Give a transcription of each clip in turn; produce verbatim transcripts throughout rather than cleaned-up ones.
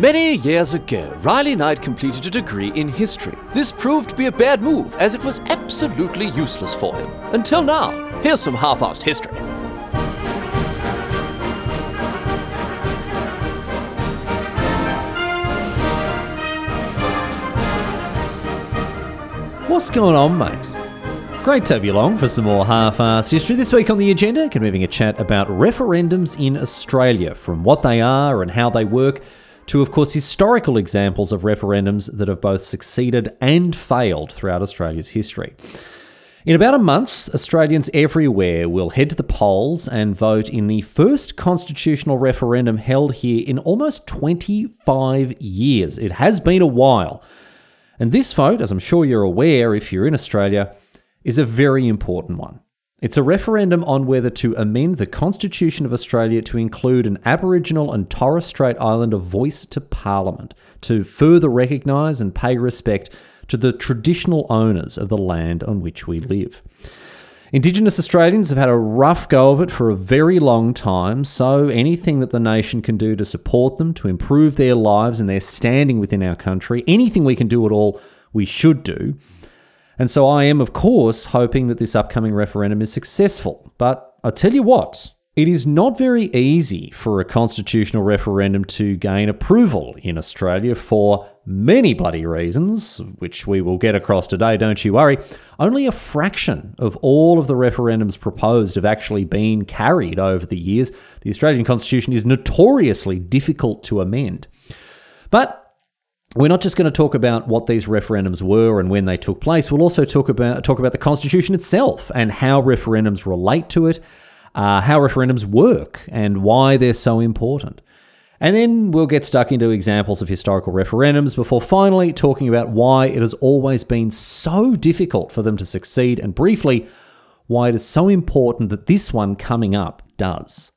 Many years ago, Riley Knight completed a degree in history. This proved to be a bad move, as it was absolutely useless for him. Until now. Here's some half-assed history. What's going on, mate? Great to have you along for some more half-assed history. This week on the agenda, going to be having a chat about referendums in Australia, from what they are and how they work, to, of course, historical examples of referendums that have both succeeded and failed throughout Australia's history. In about a month, Australians everywhere will head to the polls and vote in the first constitutional referendum held here in almost twenty-five years. It has been a while. And this vote, as I'm sure you're aware if you're in Australia, is a very important one. It's a referendum on whether to amend the Constitution of Australia to include an Aboriginal and Torres Strait Islander voice to Parliament, to further recognise and pay respect to the traditional owners of the land on which we live. Indigenous Australians have had a rough go of it for a very long time, so anything that the nation can do to support them, to improve their lives and their standing within our country, anything we can do at all, we should do. And so I am, of course, hoping that this upcoming referendum is successful. But I'll tell you what, it is not very easy for a constitutional referendum to gain approval in Australia for many bloody reasons, which we will get across today, don't you worry. Only a fraction of all of the referendums proposed have actually been carried over the years. The Australian Constitution is notoriously difficult to amend. But we're not just going to talk about what these referendums were and when they took place. We'll also talk about talk about the Constitution itself and how referendums relate to it, uh, how referendums work and why they're so important. And then we'll get stuck into examples of historical referendums before finally talking about why it has always been so difficult for them to succeed, and briefly, why it is so important that this one coming up does.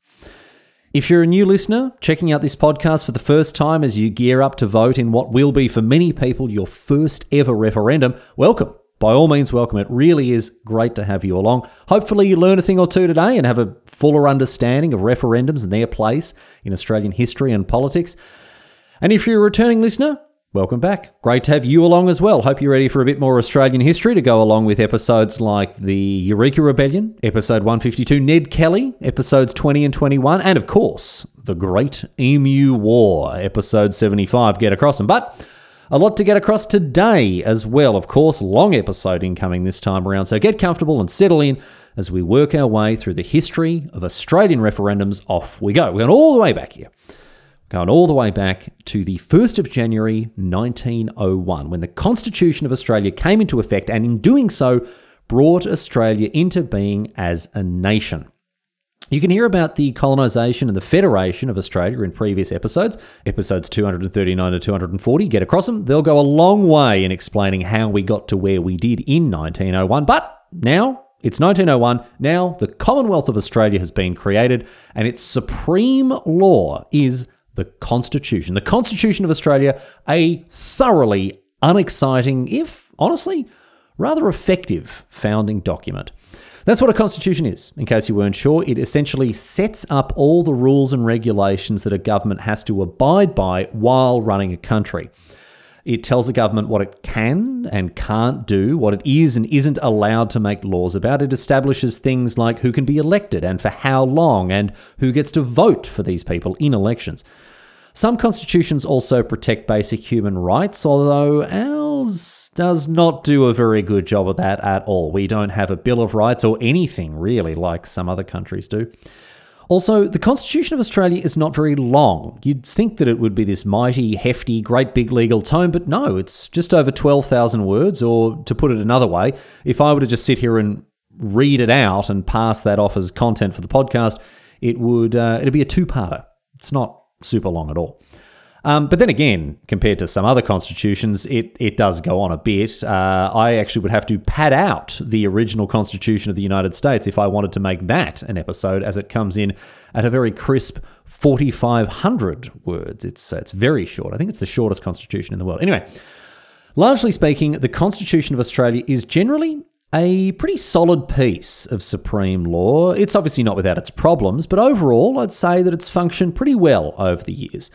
If you're a new listener, checking out this podcast for the first time as you gear up to vote in what will be for many people your first ever referendum, welcome. By all means, welcome. It really is great to have you along. Hopefully you learn a thing or two today and have a fuller understanding of referendums and their place in Australian history and politics. And if you're a returning listener, welcome back. Great to have you along as well. Hope you're ready for a bit more Australian history to go along with episodes like the Eureka Rebellion, episode one fifty-two, Ned Kelly, episodes twenty and twenty-one, and of course, the Great Emu War, episode seventy-five. Get across them. But a lot to get across today as well, of course. Long episode incoming this time around, so get comfortable and settle in as we work our way through the history of Australian referendums. Off we go. We're going all the way back here. Going all the way back to the first of January nineteen oh one, when the Constitution of Australia came into effect, and in doing so, brought Australia into being as a nation. You can hear about the colonisation and the federation of Australia in previous episodes, episodes two thirty-nine to two forty. Get across them. They'll go a long way in explaining how we got to where we did in nineteen oh one. But now it's nineteen oh one. Now the Commonwealth of Australia has been created, and its supreme law is the Constitution. The Constitution of Australia, a thoroughly unexciting, if honestly, rather effective founding document. That's what a constitution is, in case you weren't sure. It essentially sets up all the rules and regulations that a government has to abide by while running a country. It tells the government what it can and can't do, what it is and isn't allowed to make laws about. It establishes things like who can be elected and for how long, and who gets to vote for these people in elections. Some constitutions also protect basic human rights, although ours does not do a very good job of that at all. We don't have a Bill of Rights or anything really like some other countries do. Also, the Constitution of Australia is not very long. You'd think that it would be this mighty, hefty, great big legal tome, but no, it's just over twelve thousand words, or to put it another way, if I were to just sit here and read it out and pass that off as content for the podcast, it would uh, it'd be a two-parter. It's not super long at all. Um, but then again, compared to some other constitutions, it, it does go on a bit. Uh, I actually would have to pad out the original Constitution of the United States if I wanted to make that an episode, as it comes in at a very crisp forty-five hundred words. It's, it's very short. I think it's the shortest constitution in the world. Anyway, largely speaking, the Constitution of Australia is generally a pretty solid piece of supreme law. It's obviously not without its problems, but overall, I'd say that it's functioned pretty well over the years.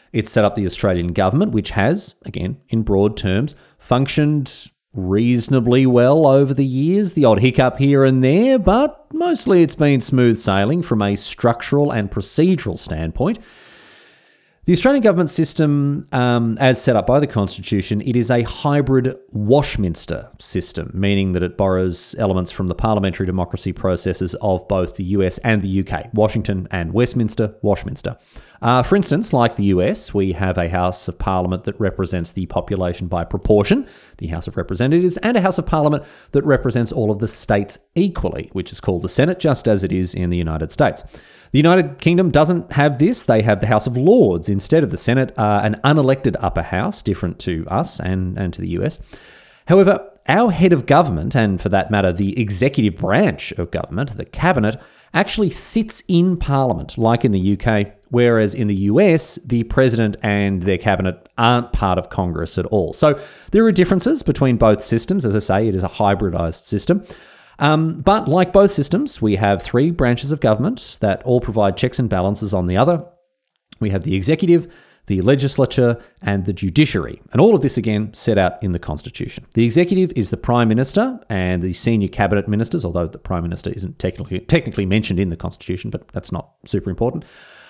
It set up the Australian government, which has, again, in broad terms, functioned reasonably well over the years. The odd hiccup here and there, but mostly it's been smooth sailing from a structural and procedural standpoint. The Australian government system, um, as set up by the Constitution, it is a hybrid Washminster system, meaning that it borrows elements from the parliamentary democracy processes of both the U S and the U K, Washington and Westminster, Washminster. Uh, for instance, like the U S, we have a House of Parliament that represents the population by proportion, the House of Representatives, and a House of Parliament that represents all of the states equally, which is called the Senate, just as it is in the United States. The United Kingdom doesn't have this. They have the House of Lords instead of the Senate, uh, an unelected upper house, different to us and, and to the U S. However, our head of government, and for that matter, the executive branch of government, the cabinet, actually sits in Parliament, like in the U K, whereas in the U S, the president and their cabinet aren't part of Congress at all. So there are differences between both systems. As I say, it is a hybridized system. Um, but like both systems, we have three branches of government that all provide checks and balances on the other. We have the executive, the legislature, and the judiciary. And all of this, again, set out in the Constitution. The executive is the Prime Minister and the senior cabinet ministers, although the Prime Minister isn't technically technically mentioned in the Constitution, but that's not super important.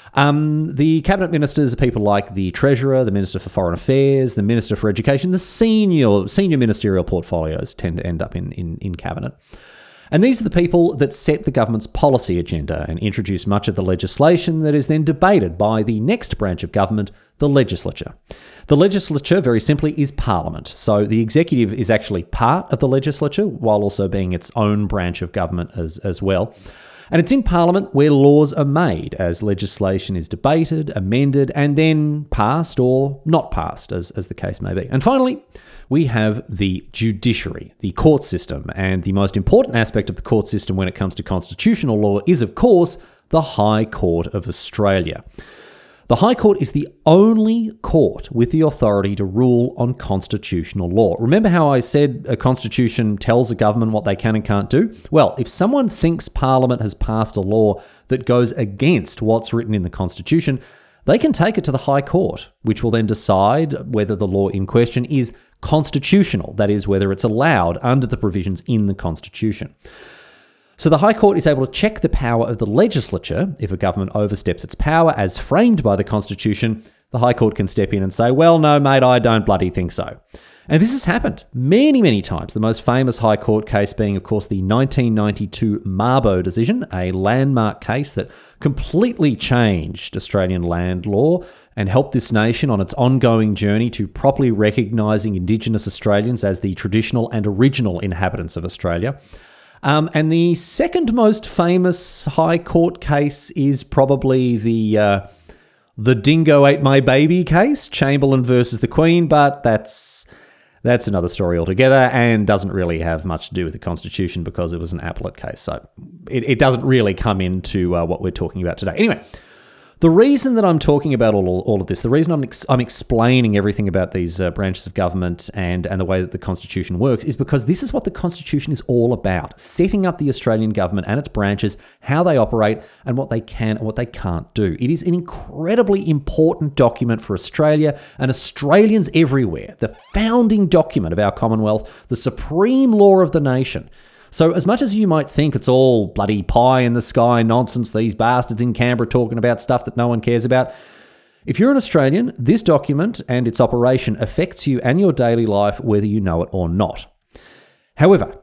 Um, the cabinet ministers are people like the Treasurer, the Minister for Foreign Affairs, the Minister for Education. The senior senior ministerial portfolios tend to end up in, in, in cabinet. And these are the people that set the government's policy agenda and introduce much of the legislation that is then debated by the next branch of government, the legislature. The legislature, very simply, is Parliament. So the executive is actually part of the legislature while also being its own branch of government as, as well. And it's in Parliament where laws are made as legislation is debated, amended, and then passed or not passed, as, as the case may be. And finally, we have the judiciary, the court system. And the most important aspect of the court system when it comes to constitutional law is, of course, the High Court of Australia. The High Court is the only court with the authority to rule on constitutional law. Remember how I said a constitution tells a government what they can and can't do? Well, if someone thinks Parliament has passed a law that goes against what's written in the Constitution, they can take it to the High Court, which will then decide whether the law in question is constitutional, that is, whether it's allowed under the provisions in the Constitution. So the High Court is able to check the power of the legislature. If a government oversteps its power as framed by the Constitution, the High Court can step in and say, well, no, mate, I don't bloody think so. And this has happened many, many times. The most famous High Court case being, of course, the nineteen ninety-two Mabo decision, a landmark case that completely changed Australian land law and helped this nation on its ongoing journey to properly recognising Indigenous Australians as the traditional and original inhabitants of Australia. Um, and the second most famous High Court case is probably the uh, the Dingo Ate My Baby case, Chamberlain versus the Queen, but that's that's another story altogether and doesn't really have much to do with the Constitution because it was an appellate case. So it, it doesn't really come into uh, what we're talking about today. Anyway, the reason that I'm talking about all, all of this, the reason I'm ex- I'm explaining everything about these uh, branches of government and, and the way that the Constitution works is because this is what the Constitution is all about, setting up the Australian government and its branches, how they operate and what they can and what they can't do. It is an incredibly important document for Australia and Australians everywhere, the founding document of our Commonwealth, the supreme law of the nation. So as much as you might think it's all bloody pie in the sky nonsense, these bastards in Canberra talking about stuff that no one cares about, if you're an Australian, this document and its operation affects you and your daily life whether you know it or not. However,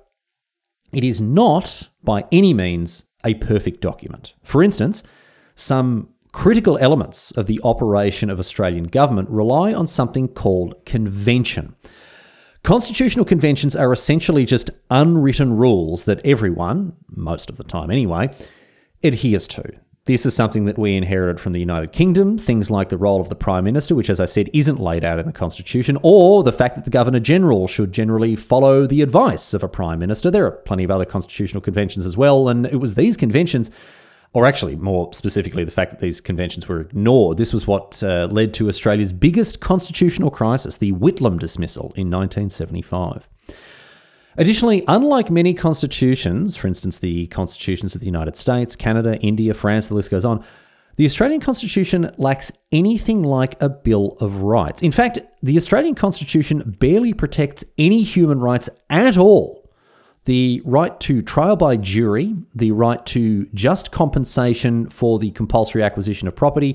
it is not by any means a perfect document. For instance, some critical elements of the operation of Australian government rely on something called convention. Constitutional conventions are essentially just unwritten rules that everyone, most of the time anyway, adheres to. This is something that we inherited from the United Kingdom, things like the role of the Prime Minister, which, as I said, isn't laid out in the Constitution, or the fact that the Governor-General should generally follow the advice of a Prime Minister. There are plenty of other constitutional conventions as well, and it was these conventions, or actually more specifically the fact that these conventions were ignored. This was what uh, led to Australia's biggest constitutional crisis, the Whitlam dismissal in nineteen seventy-five. Additionally, unlike many constitutions, for instance, the constitutions of the United States, Canada, India, France, the list goes on, The Australian Constitution lacks anything like a Bill of Rights. In fact, the Australian Constitution barely protects any human rights at all. The right to trial by jury, the right to just compensation for the compulsory acquisition of property,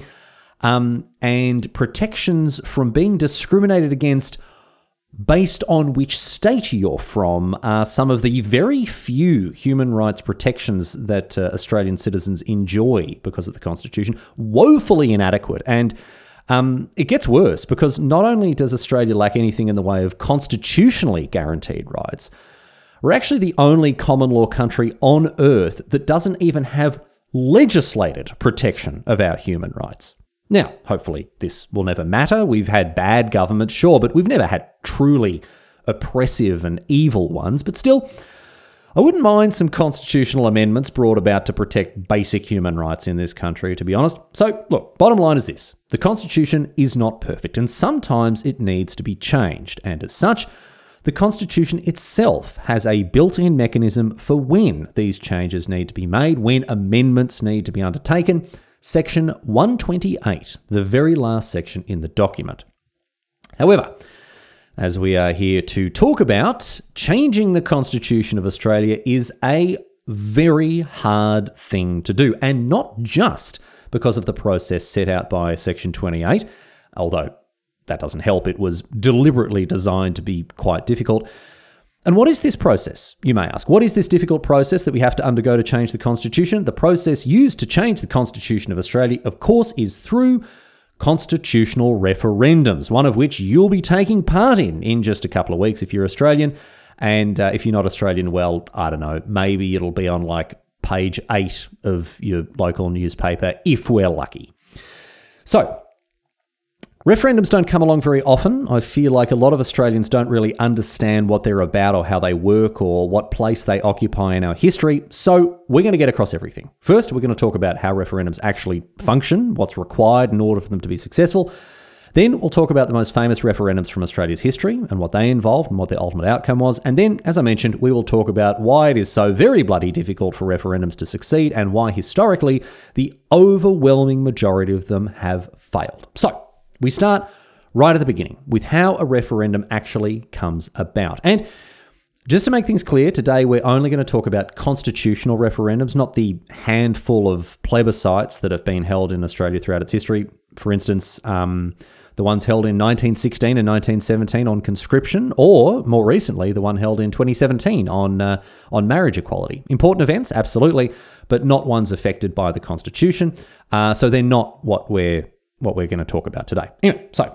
um, and protections from being discriminated against based on which state you're from are some of the very few human rights protections that uh, Australian citizens enjoy because of the Constitution. Woefully inadequate. And um, it gets worse because not only does Australia lack anything in the way of constitutionally guaranteed rights, we're actually the only common law country on earth that doesn't even have legislated protection of our human rights. Now, hopefully this will never matter. We've had bad governments, sure, but we've never had truly oppressive and evil ones. But still, I wouldn't mind some constitutional amendments brought about to protect basic human rights in this country, to be honest. So, look, bottom line is this. The Constitution is not perfect, and sometimes it needs to be changed. And as such, the Constitution itself has a built-in mechanism for when these changes need to be made, when amendments need to be undertaken. Section one twenty-eight, the very last section in the document. However, as we are here to talk about, changing the Constitution of Australia is a very hard thing to do, and not just because of the process set out by Section twenty-eight, although that doesn't help. It was deliberately designed to be quite difficult. And what is this process, you may ask? What is this difficult process that we have to undergo to change the Constitution? The process used to change the Constitution of Australia, of course, is through constitutional referendums, one of which you'll be taking part in in just a couple of weeks if you're Australian. And uh, if you're not Australian, well, I don't know, maybe it'll be on like page eight of your local newspaper, if we're lucky. So, referendums don't come along very often. I feel like a lot of Australians don't really understand what they're about or how they work or what place they occupy in our history. So we're going to get across everything. First, we're going to talk about how referendums actually function, what's required in order for them to be successful. Then we'll talk about the most famous referendums from Australia's history and what they involved and what their ultimate outcome was. And then, as I mentioned, we will talk about why it is so very bloody difficult for referendums to succeed and why historically the overwhelming majority of them have failed. So, we start right at the beginning with how a referendum actually comes about. And just to make things clear, today we're only going to talk about constitutional referendums, not the handful of plebiscites that have been held in Australia throughout its history. For instance, um, the ones held in nineteen sixteen and nineteen seventeen on conscription, or more recently, the one held in twenty seventeen on uh, on marriage equality. Important events, absolutely, but not ones affected by the Constitution. Uh, so they're not what we're what we're going to talk about today. Anyway, so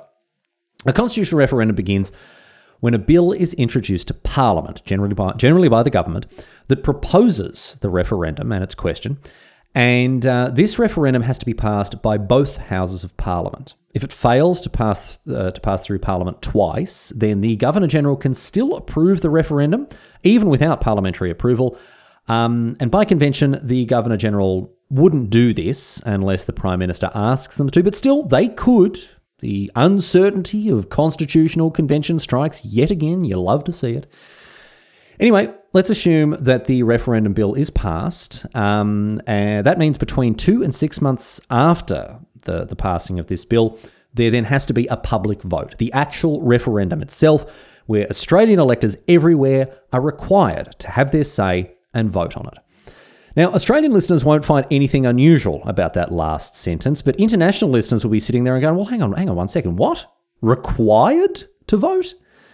a constitutional referendum begins when a bill is introduced to Parliament, generally by, generally by the government, that proposes the referendum and its question, and uh, this referendum has to be passed by both houses of Parliament. If it fails to pass uh, to pass through Parliament twice, then the Governor-General can still approve the referendum, even without parliamentary approval, um, and by convention, the Governor-General wouldn't do this unless the Prime Minister asks them to, but still, they could. The uncertainty of constitutional convention strikes yet again. You love to see it. Anyway, let's assume that the referendum bill is passed. Um, and that means between two and six months after the, the passing of this bill, there then has to be a public vote, the actual referendum itself, where Australian electors everywhere are required to have their say and vote on it. Now, Australian listeners won't find anything unusual about that last sentence, but international listeners will be sitting there and going, well, hang on, hang on one second. What? Required to vote?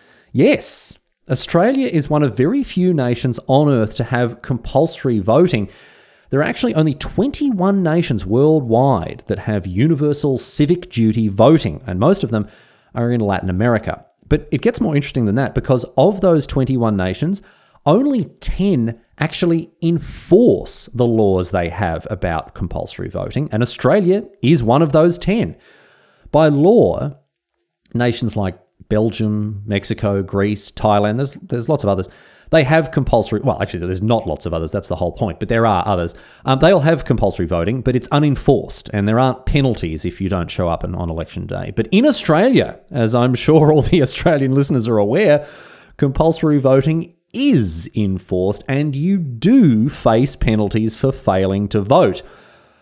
Yes. Australia is one of very few nations on earth to have compulsory voting. There are actually only twenty-one nations worldwide that have universal civic duty voting, and most of them are in Latin America. But it gets more interesting than that, because of those twenty-one nations, only ten actually enforce the laws they have about compulsory voting, and Australia is one of those ten. By law, nations like Belgium, Mexico, Greece, Thailand, there's, there's lots of others, they have compulsory, well, actually, there's not lots of others, that's the whole point, but there are others. Um, they all have compulsory voting, but it's unenforced, and there aren't penalties if you don't show up on election day. But in Australia, as I'm sure all the Australian listeners are aware, compulsory voting is enforced, and you do face penalties for failing to vote.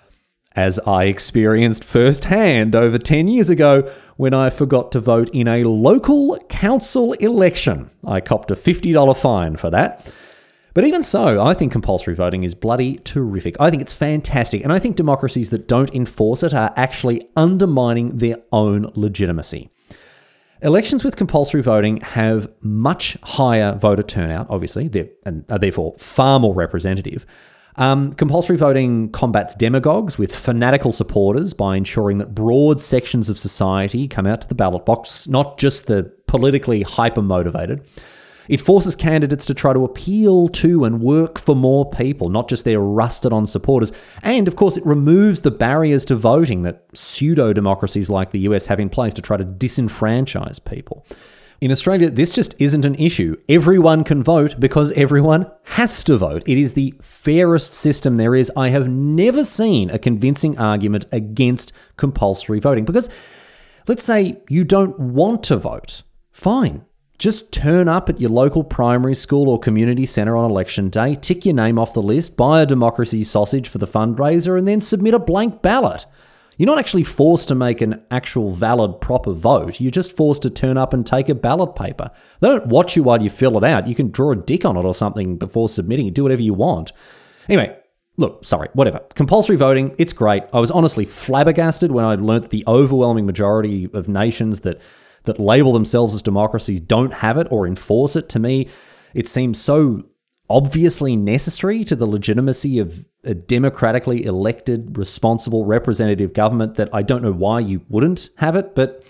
as I experienced firsthand over ten years ago when I forgot to vote in a local council election. I copped a fifty dollars fine for that. But even so, I think compulsory voting is bloody terrific. I think it's fantastic, and I think democracies that don't enforce it are actually undermining their own legitimacy. Elections with compulsory voting have much higher voter turnout, obviously, they're, and are therefore far more representative. Um, compulsory voting combats demagogues with fanatical supporters by ensuring that broad sections of society come out to the ballot box, not just the politically hyper-motivated. It forces candidates to try to appeal to and work for more people, not just their rusted-on supporters. And, of course, it removes the barriers to voting that pseudo-democracies like the U S have in place to try to disenfranchise people. In Australia, this just isn't an issue. Everyone can vote because everyone has to vote. It is the fairest system there is. I have never seen a convincing argument against compulsory voting because, let's say you don't want to vote. Fine. Just turn up at your local primary school or community centre on election day, tick your name off the list, buy a democracy sausage for the fundraiser, and then submit a blank ballot. You're not actually forced to make an actual valid, proper vote. You're just forced to turn up and take a ballot paper. They don't watch you while you fill it out. You can draw a dick on it or something before submitting it. Do whatever you want. Anyway, look, sorry, whatever. Compulsory voting, it's great. I was honestly flabbergasted when I learnt that the overwhelming majority of nations that that label themselves as democracies don't have it or enforce it. To me, it seems so obviously necessary to the legitimacy of a democratically elected, responsible, representative government that I don't know why you wouldn't have it, but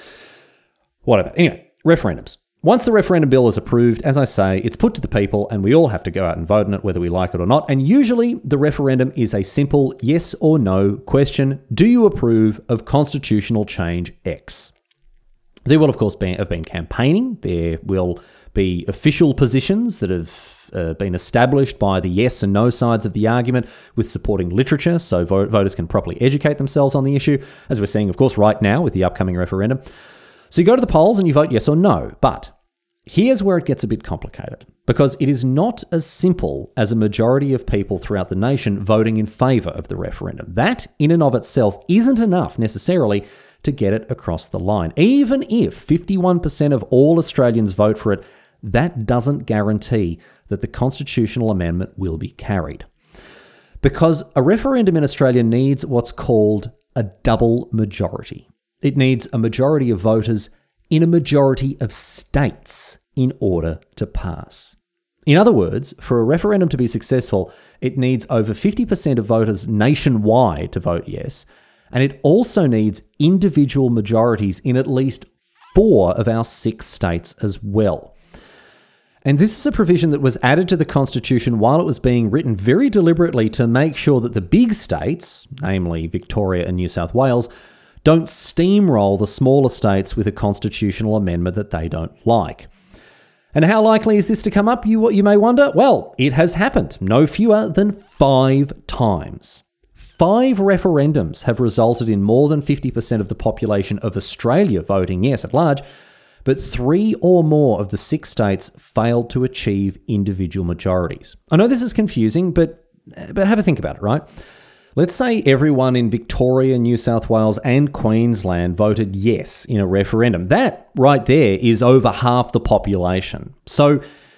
whatever. Anyway, referendums. Once the referendum bill is approved, as I say, it's put to the people and we all have to go out and vote on it whether we like it or not. And usually the referendum is a simple yes or no question. Do you approve of constitutional change X? There will, of course, be, have been campaigning. There will be official positions that have uh, been established by the yes and no sides of the argument with supporting literature so vote- voters can properly educate themselves on the issue, as we're seeing, of course, right now with the upcoming referendum. So you go to the polls and you vote yes or no. But here's where it gets a bit complicated, because it is not as simple as a majority of people throughout the nation voting in favour of the referendum. That, in and of itself, isn't enough necessarily to get it across the line. Even if fifty-one percent of all Australians vote for it, that doesn't guarantee that the constitutional amendment will be carried. Because a referendum in Australia needs what's called a double majority. It needs a majority of voters in a majority of states in order to pass. In other words, for a referendum to be successful, it needs over fifty percent of voters nationwide to vote yes, and it also needs individual majorities in at least four of our six states as well. And this is a provision that was added to the Constitution while it was being written very deliberately to make sure that the big states, namely Victoria and New South Wales, don't steamroll the smaller states with a constitutional amendment that they don't like. And how likely is this to come up, you, you may wonder? Well, it has happened no fewer than five times. Five referendums have resulted in more than fifty percent of the population of Australia voting yes at large, but three or more of the six states failed to achieve individual majorities. I know this is confusing, but, but have a think about it, right? Let's say everyone in Victoria, New South Wales and Queensland voted yes in a referendum. That right there is over half the population. So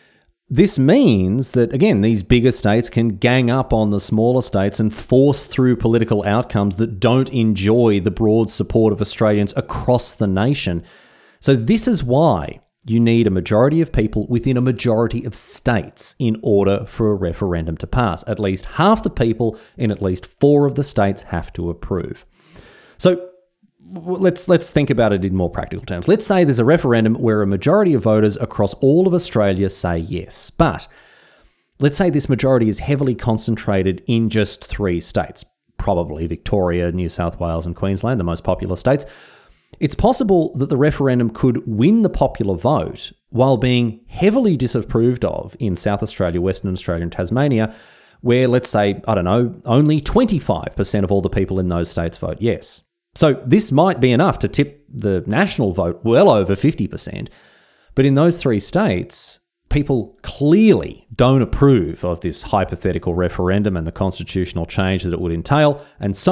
this means that, again, these bigger states can gang up on the smaller states and force through political outcomes that don't enjoy the broad support of Australians across the nation. So this is why you need a majority of people within a majority of states in order for a referendum to pass. At least half the people in at least four of the states have to approve. So let's let's think about it in more practical terms. Let's say there's a referendum where a majority of voters across all of Australia say yes. But let's say this majority is heavily concentrated in just three states, probably Victoria, New South Wales and Queensland, the most popular states. It's possible that the referendum could win the popular vote while being heavily disapproved of in South Australia, Western Australia and Tasmania, where, let's say, I don't know, only twenty-five percent of all the people in those states vote yes. So this might be enough to tip the national vote well over fifty percent. But in those three states, people clearly don't approve of this hypothetical referendum and the constitutional change that it would entail. And so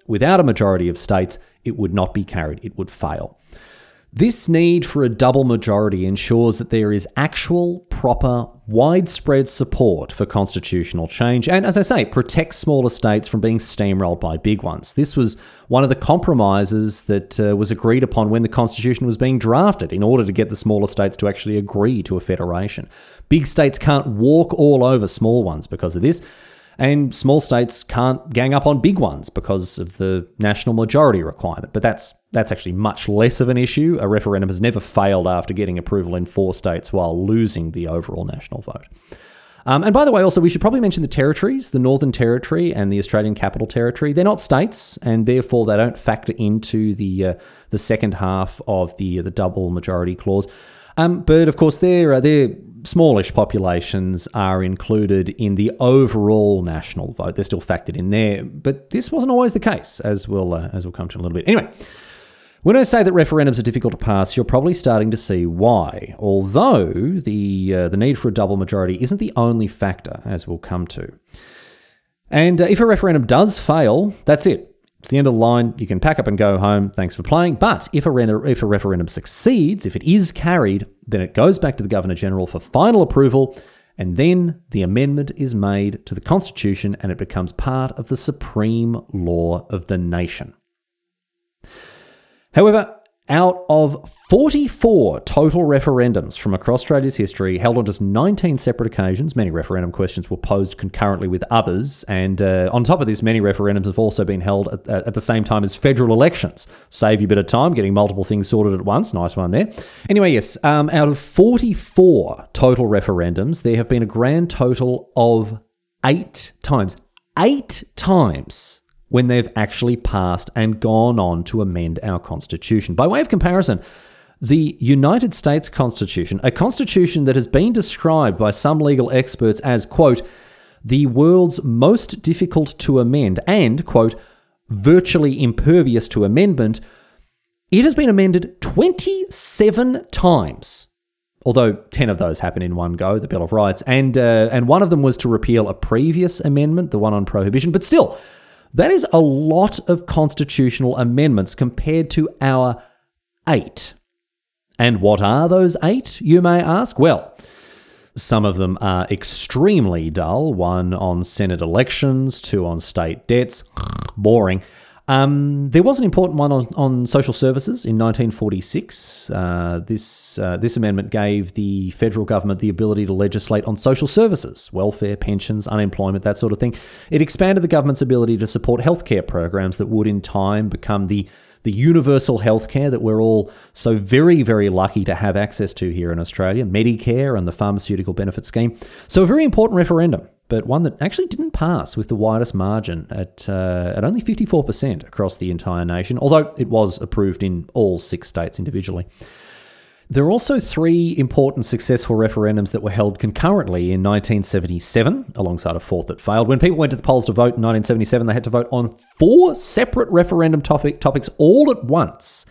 without a majority of states, it would not be carried. It would fail. This need for a double majority ensures that there is actual, proper, widespread support for constitutional change and, as I say, protects smaller states from being steamrolled by big ones. This was one of the compromises that uh, was agreed upon when the Constitution was being drafted in order to get the smaller states to actually agree to a federation. Big states can't walk all over small ones because of this, and small states can't gang up on big ones because of the national majority requirement. But that's that's actually much less of an issue. A referendum has never failed after getting approval in four states while losing the overall national vote. Um, and by the way, also, we should probably mention the territories, the Northern Territory and the Australian Capital Territory. They're not states, and therefore they don't factor into the uh, the second half of the, uh, the double majority clause. Um, but, of course, they're, uh, they're smallish populations are included in the overall national vote. They're still factored in there, but this wasn't always the case, as we'll, uh, as we'll come to in a little bit. Anyway, when I say that referendums are difficult to pass, you're probably starting to see why, although the, uh, the need for a double majority isn't the only factor, as we'll come to. And uh, if a referendum does fail, that's it. It's the end of the line. You can pack up and go home. Thanks for playing. But if a, re- if a referendum succeeds, if it is carried, then it goes back to the Governor-General for final approval, and then the amendment is made to the Constitution and it becomes part of the supreme law of the nation. However, out of forty-four total referendums from across Australia's history, held on just nineteen separate occasions, many referendum questions were posed concurrently with others, and uh, on top of this, many referendums have also been held at, at the same time as federal elections. Save you a bit of time getting multiple things sorted at once. Nice one there. Anyway, yes, um, out of forty-four total referendums, there have been a grand total of eight times, eight times when they've actually passed and gone on to amend our Constitution. By way of comparison, the United States Constitution, a constitution that has been described by some legal experts as, quote, the world's most difficult to amend and, quote, virtually impervious to amendment, it has been amended twenty-seven times. Although ten of those happened in one go, the Bill of Rights, and uh, and one of them was to repeal a previous amendment, the one on prohibition, but still, that is a lot of constitutional amendments compared to our eight. And what are those eight, you may ask? Well, some of them are extremely dull. One on Senate elections, two on state debts. Boring. Um, there was an important one on, on social services in nineteen forty-six. Uh, this uh, this amendment gave the federal government the ability to legislate on social services, welfare, pensions, unemployment, that sort of thing. It expanded the government's ability to support healthcare programs that would in time become the the universal healthcare that we're all so very, very lucky to have access to here in Australia, Medicare and the Pharmaceutical Benefit Scheme. So a very important referendum, but one that actually didn't pass with the widest margin at uh, at only fifty-four percent across the entire nation, although it was approved in all six states individually. There are also three important successful referendums that were held concurrently in nineteen seventy-seven, alongside a fourth that failed. When people went to the polls to vote in nineteen seventy-seven, they had to vote on four separate referendum topic topics all at once.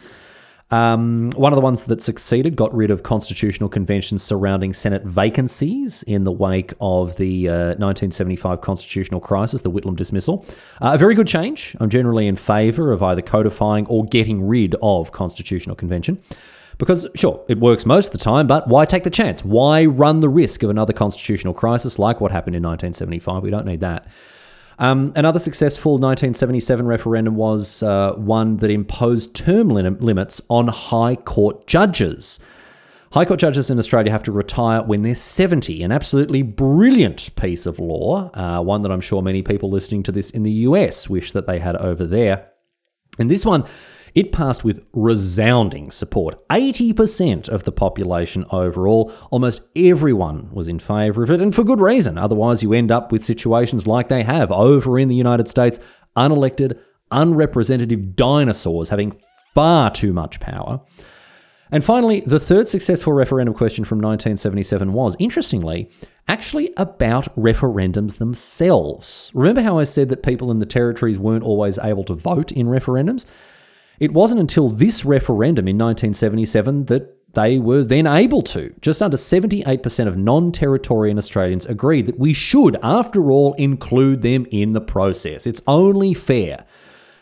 Um, one of the ones that succeeded got rid of constitutional conventions surrounding Senate vacancies in the wake of the uh, nineteen seventy-five constitutional crisis, the Whitlam dismissal. Uh, a very good change. I'm generally in favour of either codifying or getting rid of constitutional convention. Because, sure, it works most of the time, but why take the chance? Why run the risk of another constitutional crisis like what happened in nineteen seventy-five? We don't need that. Um, another successful nineteen seventy-seven referendum was uh, one that imposed term lim- limits on High Court judges. High Court judges in Australia have to retire when they're seventy, an absolutely brilliant piece of law, uh, one that I'm sure many people listening to this in the U S wish that they had over there. And this one, it passed with resounding support. eighty percent of the population overall, almost everyone was in favour of it, and for good reason. Otherwise, you end up with situations like they have over in the United States, unelected, unrepresentative dinosaurs having far too much power. And finally, the third successful referendum question from nineteen seventy-seven was, interestingly, actually about referendums themselves. Remember how I said that people in the territories weren't always able to vote in referendums? It wasn't until this referendum in nineteen seventy-seven that they were then able to. Just under seventy-eight percent of non-Territorian Australians agreed that we should, after all, include them in the process. It's only fair.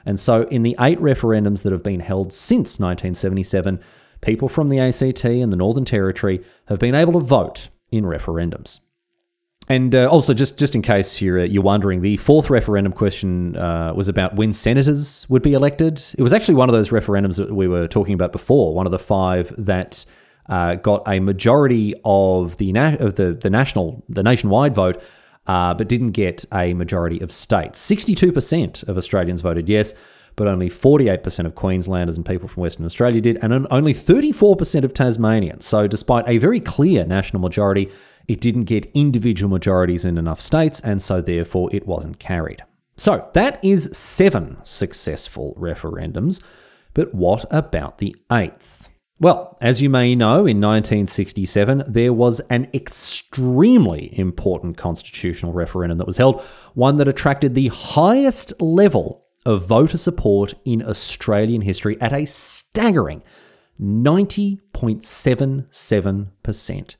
And so in the eight referendums that have been held since nineteen seventy-seven, people from the A C T and the Northern Territory have been able to vote in referendums. And uh, also, just, just in case you're, you're wondering, the fourth referendum question uh, was about when senators would be elected. It was actually one of those referendums that we were talking about before, one of the five that uh, got a majority of the na- of the, the national the nationwide vote, uh, but didn't get a majority of states. sixty-two percent of Australians voted yes, but only forty-eight percent of Queenslanders and people from Western Australia did, and only thirty-four percent of Tasmanians. So despite a very clear national majority, it didn't get individual majorities in enough states, and so therefore it wasn't carried. So that is seven successful referendums, but what about the eighth? Well, as you may know, in nineteen sixty-seven, there was an extremely important constitutional referendum that was held, one that attracted the highest level of voter support in Australian history at a staggering ninety point seven seven percent.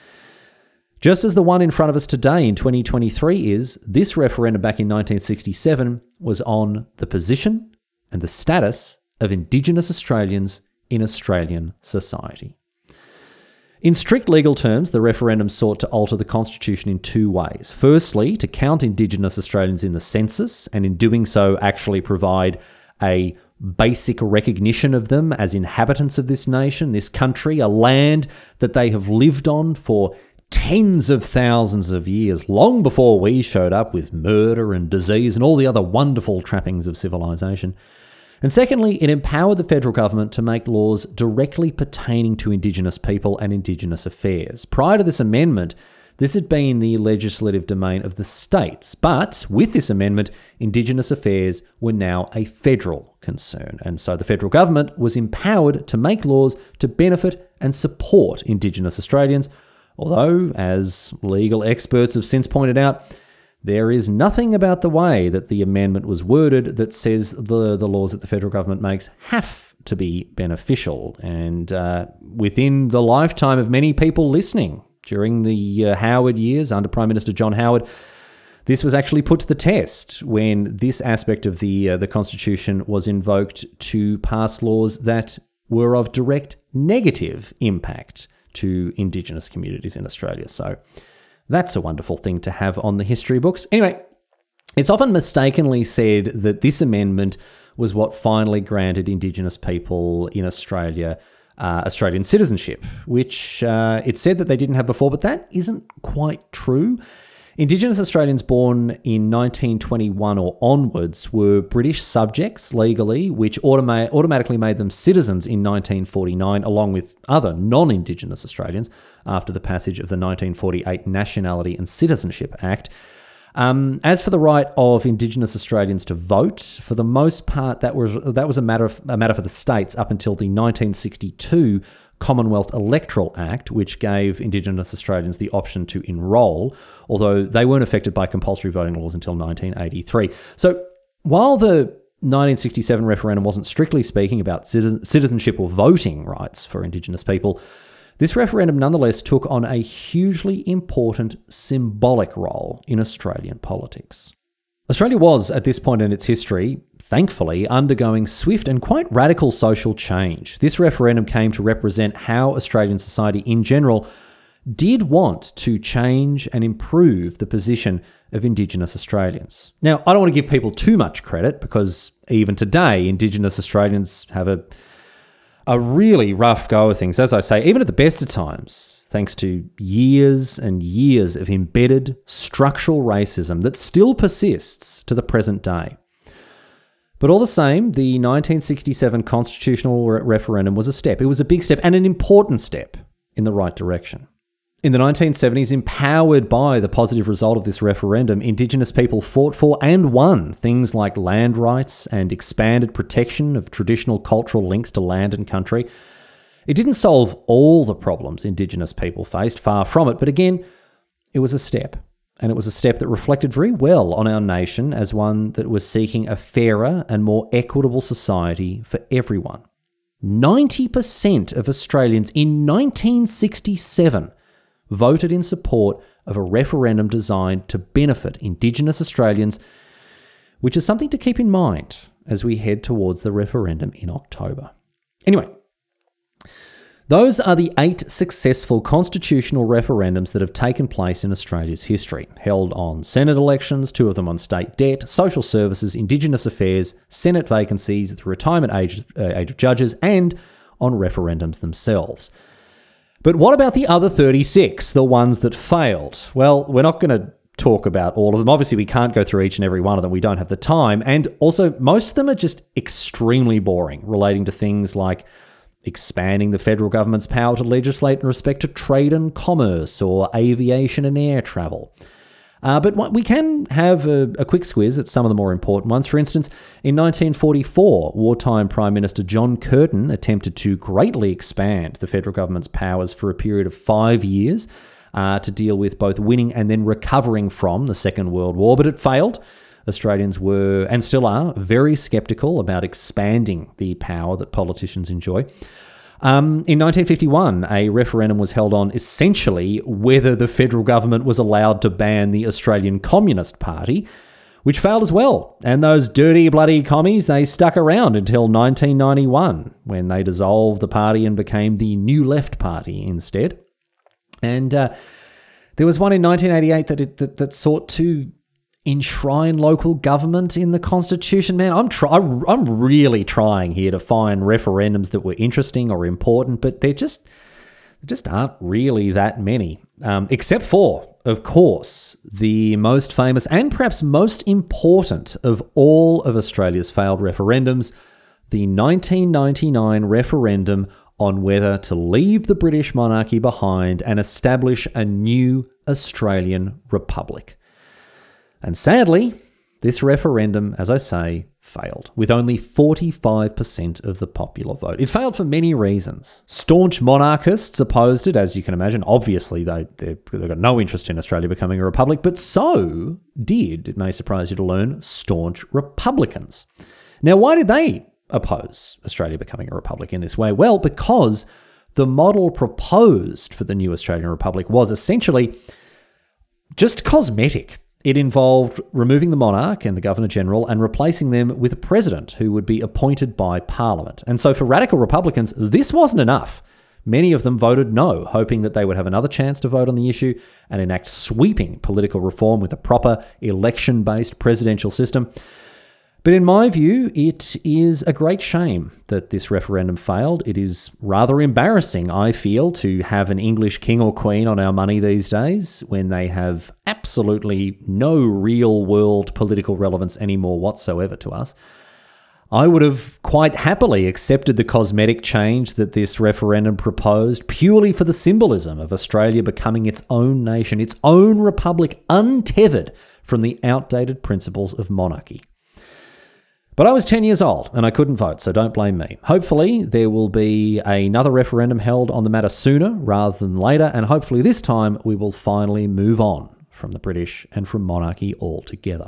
Just as the one in front of us today in twenty twenty-three is, this referendum back in nineteen sixty-seven was on the position and the status of Indigenous Australians in Australian society. In strict legal terms, the referendum sought to alter the Constitution in two ways. Firstly, to count Indigenous Australians in the census, and in doing so actually provide a basic recognition of them as inhabitants of this nation, this country, a land that they have lived on for tens of thousands of years, long before we showed up with murder and disease and all the other wonderful trappings of civilization. And secondly, it empowered the federal government to make laws directly pertaining to Indigenous people and Indigenous affairs. Prior to this amendment, this had been the legislative domain of the states, but with this amendment, Indigenous affairs were now a federal concern, and so the federal government was empowered to make laws to benefit and support Indigenous Australians. Although, as legal experts have since pointed out, there is nothing about the way that the amendment was worded that says the, the laws that the federal government makes have to be beneficial. And uh, within the lifetime of many people listening during the uh, Howard years under Prime Minister John Howard, this was actually put to the test when this aspect of the uh, the Constitution was invoked to pass laws that were of direct negative impact to Indigenous communities in Australia. So that's a wonderful thing to have on the history books. Anyway, it's often mistakenly said that this amendment was what finally granted Indigenous people in Australia uh, Australian citizenship, which uh, it's said that they didn't have before, but that isn't quite true. Indigenous Australians born in nineteen twenty-one or onwards were British subjects legally, which automa- automatically made them citizens in nineteen forty-nine, along with other non-Indigenous Australians, after the passage of the nineteen forty-eight Nationality and Citizenship Act. Um, as for the right of Indigenous Australians to vote, for the most part, that was that was a matter of, a matter for the states up until the nineteen sixty-two Commonwealth Electoral Act, which gave Indigenous Australians the option to enrol, although they weren't affected by compulsory voting laws until nineteen eighty-three. So while the nineteen sixty-seven referendum wasn't strictly speaking about citizenship or voting rights for Indigenous people, this referendum nonetheless took on a hugely important symbolic role in Australian politics. Australia was, at this point in its history, thankfully, undergoing swift and quite radical social change. This referendum came to represent how Australian society in general did want to change and improve the position of Indigenous Australians. Now, I don't want to give people too much credit because even today, Indigenous Australians have a a really rough go of things. As I say, even at the best of times, thanks to years and years of embedded structural racism that still persists to the present day. But all the same, the nineteen sixty-seven constitutional re- referendum was a step. It was a big step and an important step in the right direction. In the nineteen seventies, empowered by the positive result of this referendum, Indigenous people fought for and won things like land rights and expanded protection of traditional cultural links to land and country. It didn't solve all the problems Indigenous people faced, far from it, but again, it was a step. And it was a step that reflected very well on our nation as one that was seeking a fairer and more equitable society for everyone. ninety percent of Australians in nineteen sixty-seven voted in support of a referendum designed to benefit Indigenous Australians, which is something to keep in mind as we head towards the referendum in October. Anyway, those are the eight successful constitutional referendums that have taken place in Australia's history, held on Senate elections, two of them on state debt, social services, Indigenous affairs, Senate vacancies, the retirement age, uh, age of judges, and on referendums themselves. But what about the other thirty-six, the ones that failed? Well, we're not going to talk about all of them. Obviously, we can't go through each and every one of them. We don't have the time. And also, most of them are just extremely boring, relating to things like expanding the federal government's power to legislate in respect to trade and commerce or aviation and air travel. Uh, but what, we can have a, a quick squiz at some of the more important ones. For instance, in nineteen forty-four, wartime Prime Minister John Curtin attempted to greatly expand the federal government's powers for a period of five years uh, to deal with both winning and then recovering from the Second World War, but it failed. Australians were, and still are, very sceptical about expanding the power that politicians enjoy. Um, in nineteen fifty-one, a referendum was held on essentially whether the federal government was allowed to ban the Australian Communist Party, which failed as well. And those dirty bloody commies, they stuck around until nineteen ninety-one, when they dissolved the party and became the New Left Party instead. And uh, there was one in nineteen eighty-eight that, it, that, that sought to enshrine local government in the Constitution. Man, I'm try- I'm really trying here to find referendums that were interesting or important, but they're just there just aren't really that many. Um, except for, of course, the most famous and perhaps most important of all of Australia's failed referendums, the nineteen ninety-nine referendum on whether to leave the British monarchy behind and establish a new Australian republic. And sadly, this referendum, as I say, failed, with only forty-five percent of the popular vote. It failed for many reasons. Staunch monarchists opposed it, as you can imagine. Obviously, they, they've got no interest in Australia becoming a republic, but so did, it may surprise you to learn, staunch Republicans. Now, why did they oppose Australia becoming a republic in this way? Well, because the model proposed for the new Australian republic was essentially just cosmetic. It involved removing the monarch and the Governor-General and replacing them with a president who would be appointed by Parliament. And so for radical Republicans, this wasn't enough. Many of them voted no, hoping that they would have another chance to vote on the issue and enact sweeping political reform with a proper election-based presidential system. But in my view, it is a great shame that this referendum failed. It is rather embarrassing, I feel, to have an English king or queen on our money these days when they have absolutely no real-world political relevance anymore whatsoever to us. I would have quite happily accepted the cosmetic change that this referendum proposed purely for the symbolism of Australia becoming its own nation, its own republic, untethered from the outdated principles of monarchy. But I was ten years old and I couldn't vote, so don't blame me. Hopefully there will be another referendum held on the matter sooner rather than later, and hopefully this time we will finally move on from the British and from monarchy altogether.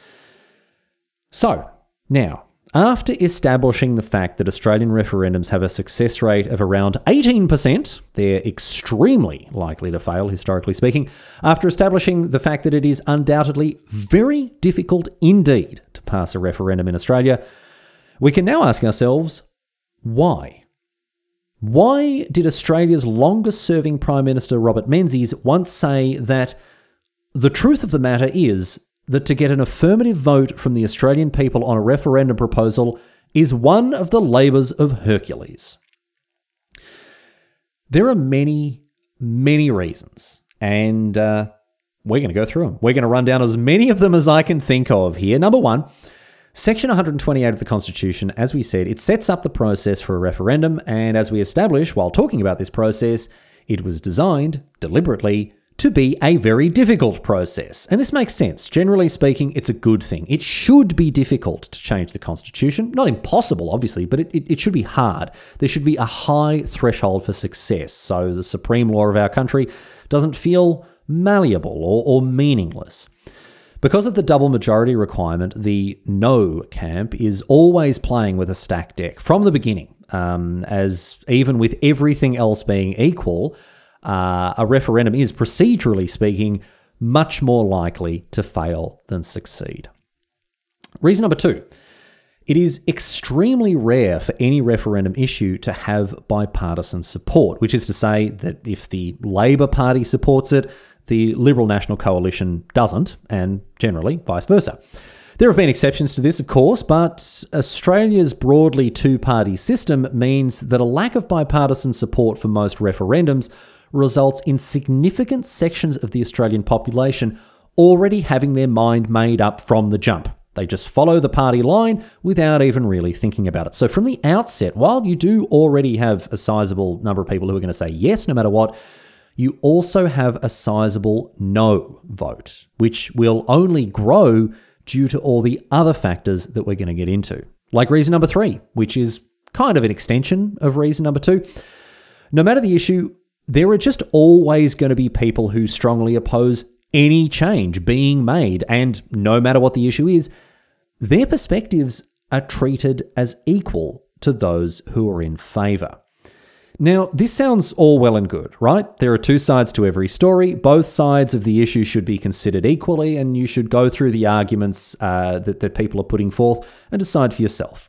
So, now, after establishing the fact that Australian referendums have a success rate of around eighteen percent, they're extremely likely to fail, historically speaking. After establishing the fact that it is undoubtedly very difficult indeed to pass a referendum in Australia, we can now ask ourselves, why? Why did Australia's longest-serving Prime Minister Robert Menzies once say that the truth of the matter is that to get an affirmative vote from the Australian people on a referendum proposal is one of the labours of Hercules? There are many, many reasons, and uh, we're going to go through them. We're going to run down as many of them as I can think of here. Number one, Section one hundred twenty-eight of the Constitution, as we said, it sets up the process for a referendum, and as we established while talking about this process, it was designed deliberately to be a very difficult process. And this makes sense. Generally speaking, it's a good thing. It should be difficult to change the Constitution. Not impossible, obviously, but it, it, it should be hard. There should be a high threshold for success, so the supreme law of our country doesn't feel malleable or, or meaningless. Because of the double majority requirement, the no camp is always playing with a stacked deck from the beginning, um, as even with everything else being equal, Uh, a referendum is, procedurally speaking, much more likely to fail than succeed. Reason number two, It is extremely rare for any referendum issue to have bipartisan support, which is to say that if the Labor Party supports it, the Liberal National Coalition doesn't, and generally vice versa. There have been exceptions to this, of course, but Australia's broadly two-party system means that a lack of bipartisan support for most referendums results in significant sections of the Australian population already having their mind made up from the jump. They just follow the party line without even really thinking about it. So from the outset, while you do already have a sizable number of people who are going to say yes no matter what, you also have a sizable no vote, which will only grow due to all the other factors that we're going to get into. Like reason number three, which is kind of an extension of reason number two. No matter the issue, there are just always going to be people who strongly oppose any change being made, and no matter what the issue is, their perspectives are treated as equal to those who are in favour. Now, this sounds all well and good, right? There are two sides to every story. Both sides of the issue should be considered equally, and you should go through the arguments uh, that, that people are putting forth and decide for yourself.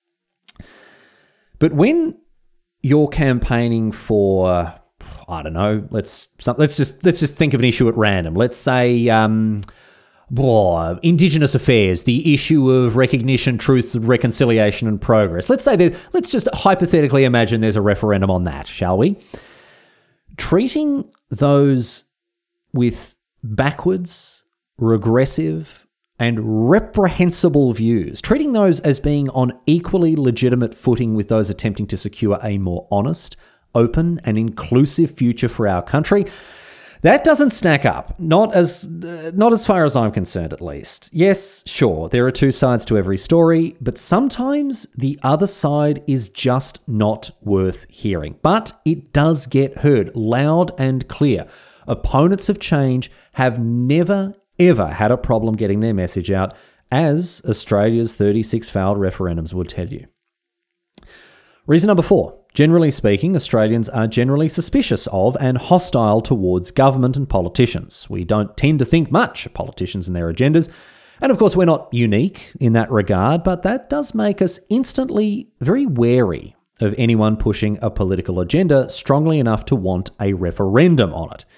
But when you're campaigning for, I don't know, let's let's just let's just think of an issue at random. Let's say um, blah, Indigenous affairs, the issue of recognition, truth, reconciliation, and progress. Let's say that. Let's just hypothetically imagine there's a referendum on that, shall we? Treating those with backwards, regressive, and reprehensible views, treating those as being on equally legitimate footing with those attempting to secure a more honest, open, and inclusive future for our country, that doesn't stack up, not as uh, not as far as I'm concerned, at least. Yes, sure, there are two sides to every story, but sometimes the other side is just not worth hearing. But it does get heard loud and clear. Opponents of change have never, ever had a problem getting their message out, as Australia's thirty-six failed referendums would tell you. Reason number four. Generally speaking, Australians are generally suspicious of and hostile towards government and politicians. We don't tend to think much of politicians and their agendas. And of course, we're not unique in that regard, but that does make us instantly very wary of anyone pushing a political agenda strongly enough to want a referendum on it.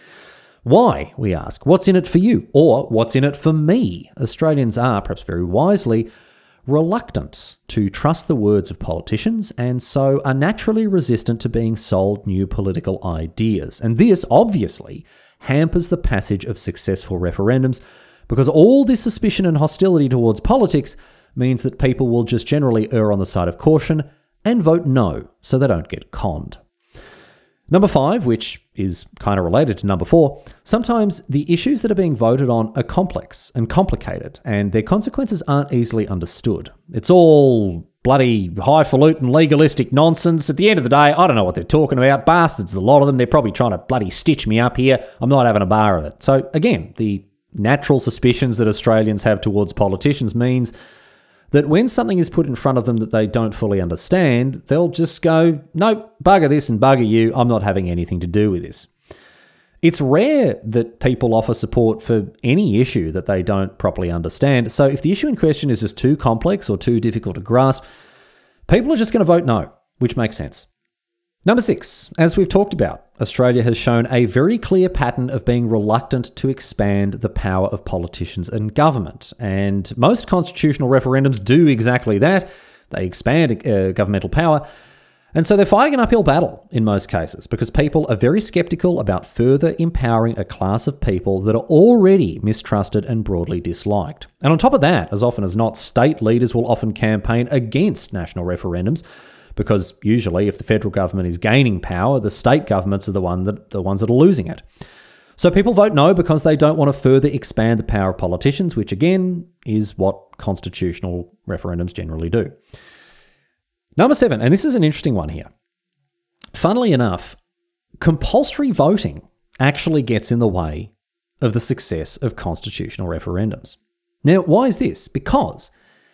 Why, we ask? What's in it for you? Or what's in it for me? Australians are, perhaps very wisely, reluctant to trust the words of politicians, and so are naturally resistant to being sold new political ideas. And this, obviously, hampers the passage of successful referendums, because all this suspicion and hostility towards politics means that people will just generally err on the side of caution and vote no, so they don't get conned. Number five, which is kind of related to number four, sometimes the issues that are being voted on are complex and complicated, and their consequences aren't easily understood. It's all bloody highfalutin legalistic nonsense. At the end of the day, I don't know what they're talking about. Bastards, a lot of them. They're probably trying to bloody stitch me up here. I'm not having a bar of it. So again, the natural suspicions that Australians have towards politicians means that when something is put in front of them that they don't fully understand, they'll just go, nope, bugger this and bugger you, I'm not having anything to do with this. It's rare that people offer support for any issue that they don't properly understand, so if the issue in question is just too complex or too difficult to grasp, people are just going to vote no, which makes sense. Number six, as we've talked about, Australia has shown a very clear pattern of being reluctant to expand the power of politicians and government. And most constitutional referendums do exactly that. They expand uh, governmental power. And so they're fighting an uphill battle in most cases because people are very sceptical about further empowering a class of people that are already mistrusted and broadly disliked. And on top of that, as often as not, state leaders will often campaign against national referendums, because usually if the federal government is gaining power, the state governments are the, one that, the ones that are losing it. So people vote no because they don't want to further expand the power of politicians, which again is what constitutional referendums generally do. Number seven, and this is an interesting one here. Funnily enough, compulsory voting actually gets in the way of the success of constitutional referendums. Now, why is this? Because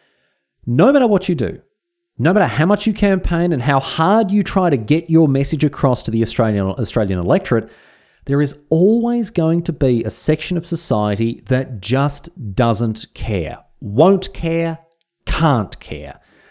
no matter what you do, no matter how much you campaign and how hard you try to get your message across to the Australian Australian electorate, there is always going to be a section of society that just doesn't care, won't care, can't care.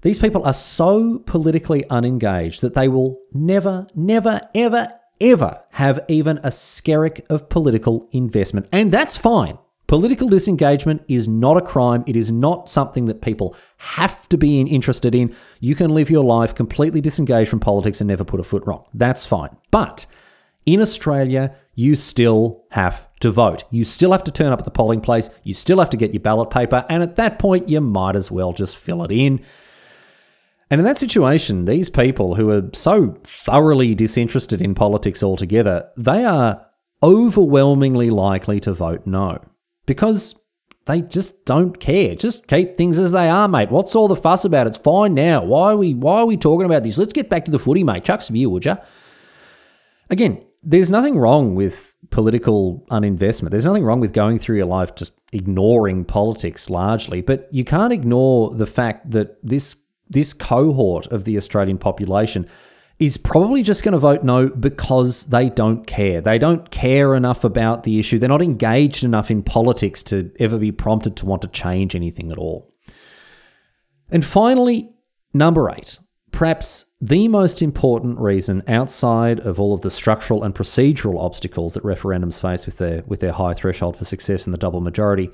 These people are so politically unengaged that they will never, never, ever, ever have even a skerrick of political investment. And that's fine. Political disengagement is not a crime. It is not something that people have to be interested in. You can live your life completely disengaged from politics and never put a foot wrong. That's fine. But in Australia, you still have to vote. You still have to turn up at the polling place. You still have to get your ballot paper. And at that point, you might as well just fill it in. And in that situation, these people who are so thoroughly disinterested in politics altogether, they are overwhelmingly likely to vote no. Because they just don't care. Just keep things as they are, mate. What's all the fuss about? It's fine now. Why are we why are we talking about this? Let's get back to the footy, mate. Chuck some beer, would ya? Again, there's nothing wrong with political uninvestment. There's nothing wrong with going through your life just ignoring politics largely. But you can't ignore the fact that this this cohort of the Australian population is probably just going to vote no because they don't care. They don't care enough about the issue. They're not engaged enough in politics to ever be prompted to want to change anything at all. And finally, number eight, perhaps the most important reason outside of all of the structural and procedural obstacles that referendums face with their, with their high threshold for success and the double majority.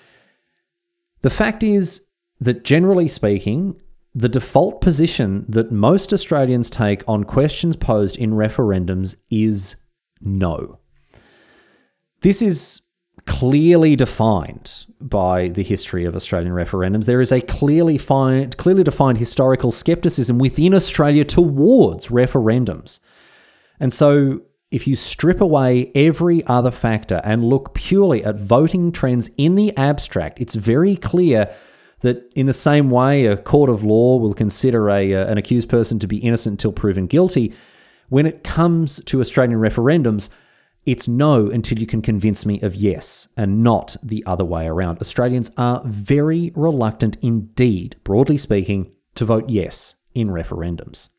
The fact is that generally speaking, the default position that most Australians take on questions posed in referendums is no. This is clearly defined by the history of Australian referendums. There is a clearly, find, clearly defined historical scepticism within Australia towards referendums. And so if you strip away every other factor and look purely at voting trends in the abstract, it's very clear that in the same way a court of law will consider a, uh, an accused person to be innocent until proven guilty, when it comes to Australian referendums, it's no until you can convince me of yes, and not the other way around. Australians are very reluctant indeed, broadly speaking, to vote yes in referendums.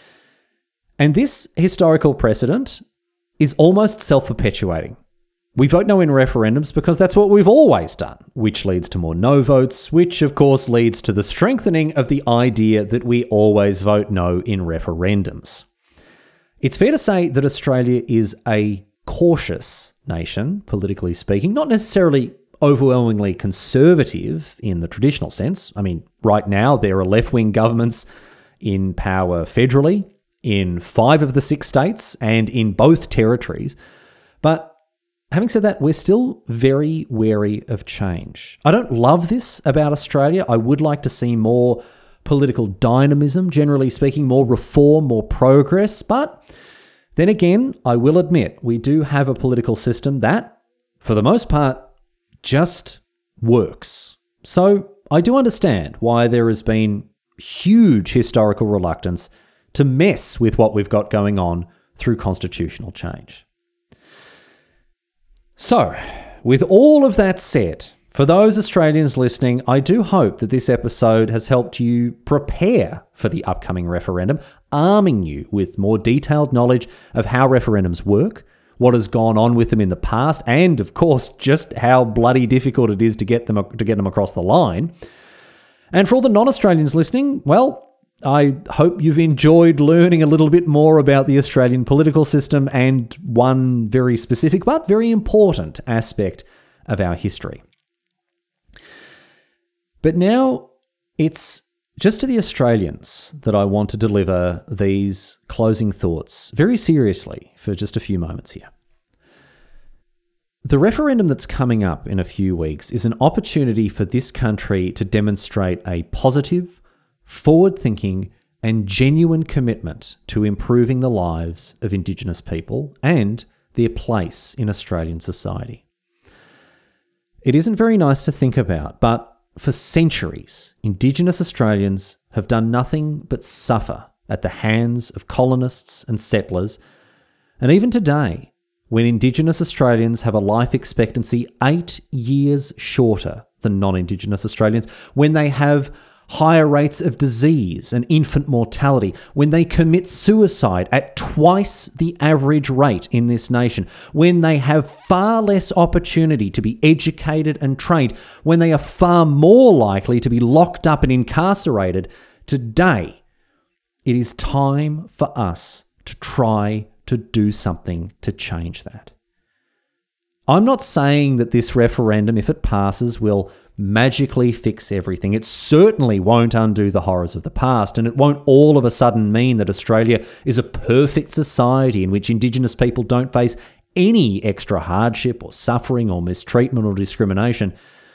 And this historical precedent is almost self-perpetuating. We vote no in referendums because that's what we've always done, which leads to more no votes, which of course leads to the strengthening of the idea that we always vote no in referendums. It's fair to say that Australia is a cautious nation, politically speaking, not necessarily overwhelmingly conservative in the traditional sense. I mean, right now there are left-wing governments in power federally, in five of the six states, and in both territories. But having said that, we're still very wary of change. I don't love this about Australia. I would like to see more political dynamism, generally speaking, more reform, more progress. But then again, I will admit, we do have a political system that, for the most part, just works. So I do understand why there has been huge historical reluctance to mess with what we've got going on through constitutional change. So, with all of that said, for those Australians listening, I do hope that this episode has helped you prepare for the upcoming referendum, arming you with more detailed knowledge of how referendums work, what has gone on with them in the past, and of course, just how bloody difficult it is to get them to get them across the line. And for all the non-Australians listening, well, I hope you've enjoyed learning a little bit more about the Australian political system and one very specific but very important aspect of our history. But now it's just to the Australians that I want to deliver these closing thoughts very seriously for just a few moments here. The referendum that's coming up in a few weeks is an opportunity for this country to demonstrate a positive, forward-thinking and genuine commitment to improving the lives of Indigenous people and their place in Australian society. It isn't very nice to think about, but for centuries, Indigenous Australians have done nothing but suffer at the hands of colonists and settlers, and even today, when Indigenous Australians have a life expectancy eight years shorter than non-Indigenous Australians, when they have higher rates of disease and infant mortality, when they commit suicide at twice the average rate in this nation, when they have far less opportunity to be educated and trained, when they are far more likely to be locked up and incarcerated, Today, it is time for us to try to do something to change that. I'm not saying that this referendum, if it passes, will magically fix everything. It certainly won't undo the horrors of the past, and it won't all of a sudden mean that Australia is a perfect society in which Indigenous people don't face any extra hardship or suffering or mistreatment or discrimination.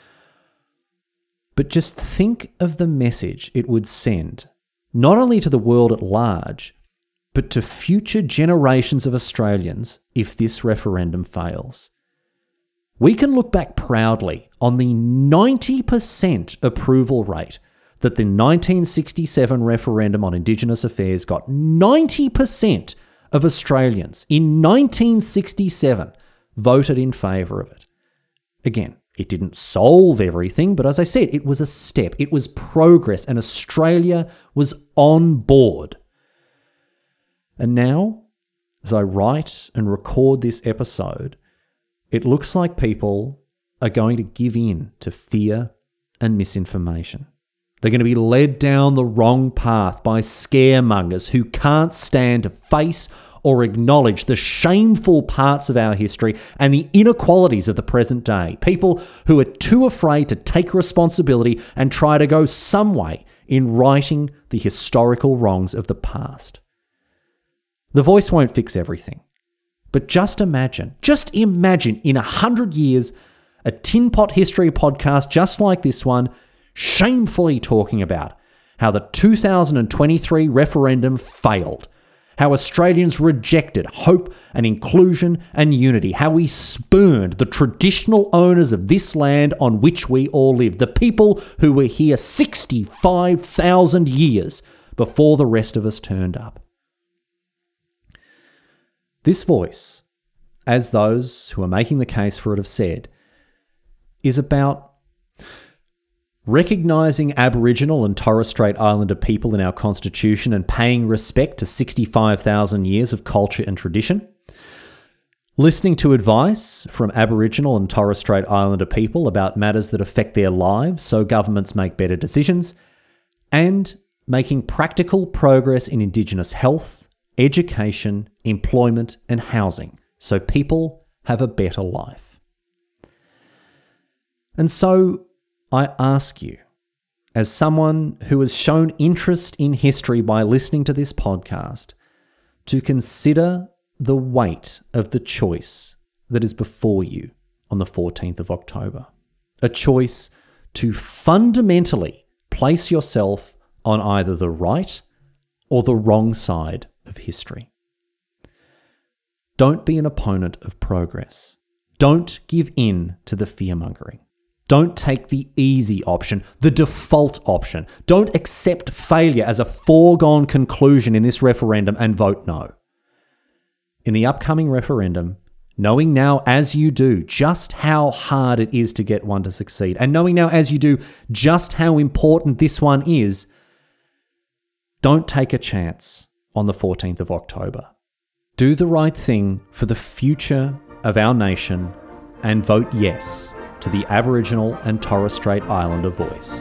But just think of the message it would send, not only to the world at large, but to future generations of Australians if this referendum fails. We can look back proudly on the ninety percent approval rate that the nineteen sixty-seven referendum on Indigenous affairs got. ninety percent of Australians in nineteen sixty-seven voted in favour of it. Again, it didn't solve everything, but as I said, it was a step. It was progress, and Australia was on board. And now, as I write and record this episode, it looks like people are going to give in to fear and misinformation. They're going to be led down the wrong path by scaremongers who can't stand to face or acknowledge the shameful parts of our history and the inequalities of the present day. People who are too afraid to take responsibility and try to go some way in righting the historical wrongs of the past. The Voice won't fix everything. But just imagine, just imagine in a hundred years, a Tin Pot History podcast just like this one, shamefully talking about how the two thousand twenty-three referendum failed, how Australians rejected hope and inclusion and unity, how we spurned the traditional owners of this land on which we all live, the people who were here sixty-five thousand years before the rest of us turned up. This voice, as those who are making the case for it have said, is about recognising Aboriginal and Torres Strait Islander people in our Constitution and paying respect to sixty-five thousand years of culture and tradition, listening to advice from Aboriginal and Torres Strait Islander people about matters that affect their lives so governments make better decisions, and making practical progress in Indigenous health, education, employment and housing so people have a better life. And so I ask you, as someone who has shown interest in history by listening to this podcast, to consider the weight of the choice that is before you on the fourteenth of October. A choice to fundamentally place yourself on either the right or the wrong side of history. Don't be an opponent of progress. Don't give in to the fear-mongering. Don't take the easy option, the default option. Don't accept failure as a foregone conclusion in this referendum and vote no. In the upcoming referendum, knowing now as you do just how hard it is to get one to succeed, and knowing now as you do just how important this one is, don't take a chance on the fourteenth of October. Do the right thing for the future of our nation and vote yes to the Aboriginal and Torres Strait Islander voice.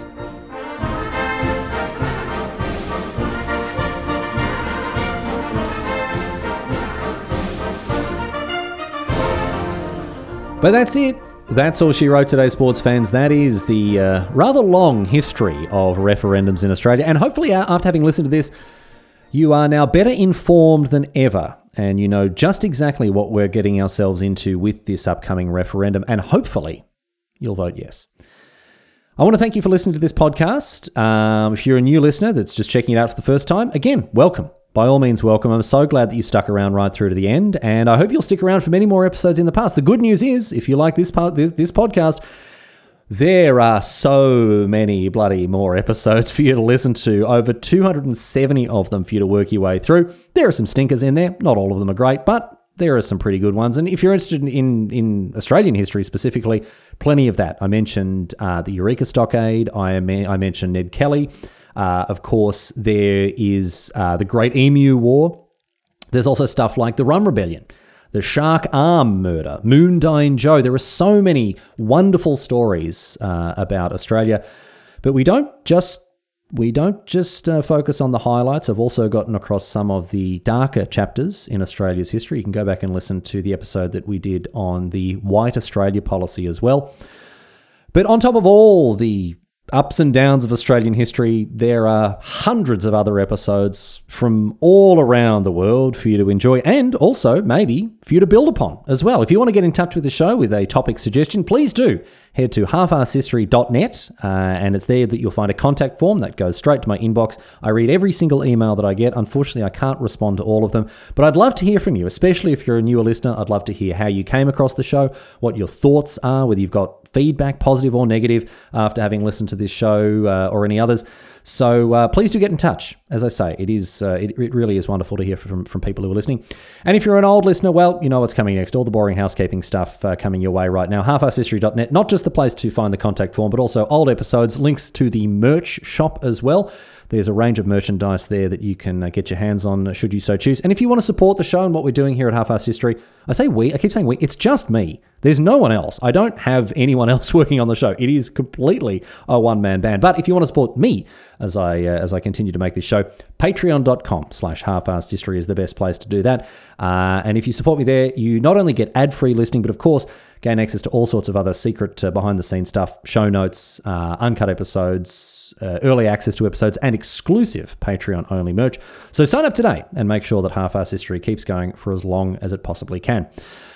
But that's it. That's all she wrote today, sports fans. That is the uh, rather long history of referendums in Australia. And hopefully, after having listened to this, you are now better informed than ever, and you know just exactly what we're getting ourselves into with this upcoming referendum, and hopefully you'll vote yes. I want to thank you for listening to this podcast. Um, if you're a new listener that's just checking it out for the first time, again, welcome. By all means, welcome. I'm so glad that you stuck around right through to the end, and I hope you'll stick around for many more episodes in the past. The good news is, if you like this part, this, this podcast, there are so many bloody more episodes for you to listen to, over two hundred seventy of them for you to work your way through. There are some stinkers in there. Not all of them are great, but there are some pretty good ones. And if you're interested in, in Australian history specifically, plenty of that. I mentioned uh, the Eureka Stockade. I, am, I mentioned Ned Kelly. Uh, of course, there is uh, the Great Emu War. There's also stuff like the Rum Rebellion, the Shark Arm murder, Moondyne Joe. There are so many wonderful stories uh, about Australia, but we don't just we don't just uh, focus on the highlights. I've also gotten across some of the darker chapters in Australia's history. You can go back and listen to the episode that we did on the White Australia policy as well. But on top of all the ups and downs of Australian history, there are hundreds of other episodes from all around the world for you to enjoy, and also maybe for you to build upon as well. If you want to get in touch with the show with a topic suggestion, please do head to half arse history dot net, uh, and it's there that you'll find a contact form that goes straight to my inbox. I read every single email that I get. Unfortunately, I can't respond to all of them, but I'd love to hear from you, especially if you're a newer listener. I'd love to hear how you came across the show, what your thoughts are, whether you've got feedback, positive or negative, after having listened to this show uh, or any others. So uh, please do get in touch. As I say, it is uh, it, it really is wonderful to hear from, from people who are listening. And if you're an old listener, well, you know what's coming next. All the boring housekeeping stuff uh, coming your way right now. half arse history dot net, not just the place to find the contact form, but also old episodes, links to the merch shop as well. There's a range of merchandise there that you can uh, get your hands on should you so choose. And if you want to support the show and what we're doing here at Half Arse History, I say we, I keep saying we, it's just me. There's no one else. I don't have anyone else working on the show. It is completely a one-man band. But if you want to support me as I uh, as I continue to make this show, patreon.com slash half-arsed history is the best place to do that. Uh, and if you support me there, you not only get ad-free listening, but of course, gain access to all sorts of other secret uh, behind-the-scenes stuff, show notes, uh, uncut episodes, uh, early access to episodes, and exclusive Patreon-only merch. So sign up today and make sure that Half-Arsed History keeps going for as long as it possibly can.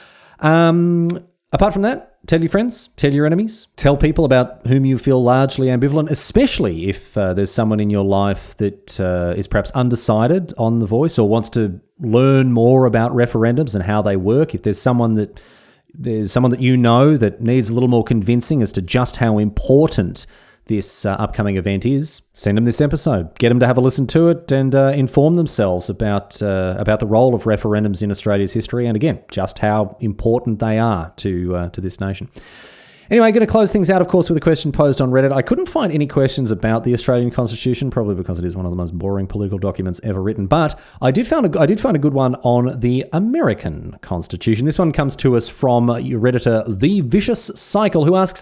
Um... Apart from that, tell your friends, tell your enemies, tell people about whom you feel largely ambivalent, especially if uh, there's someone in your life that uh, is perhaps undecided on The Voice or wants to learn more about referendums and how they work. If there's someone that there's someone that you know that needs a little more convincing as to just how important this uh, upcoming event is, send them this episode. Get them to have a listen to it and uh, inform themselves about uh, about the role of referendums in Australia's history, and again, just how important they are to uh, to this nation. Anyway, going to close things out, of course, with a question posed on Reddit. I couldn't find any questions about the Australian Constitution, probably because it is one of the most boring political documents ever written. But I did find a, I did find a good one on the American Constitution. This one comes to us from Redditor The Vicious Cycle, who asks,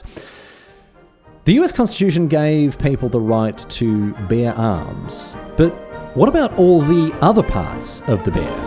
the U S Constitution gave people the right to bear arms, but what about all the other parts of the bear?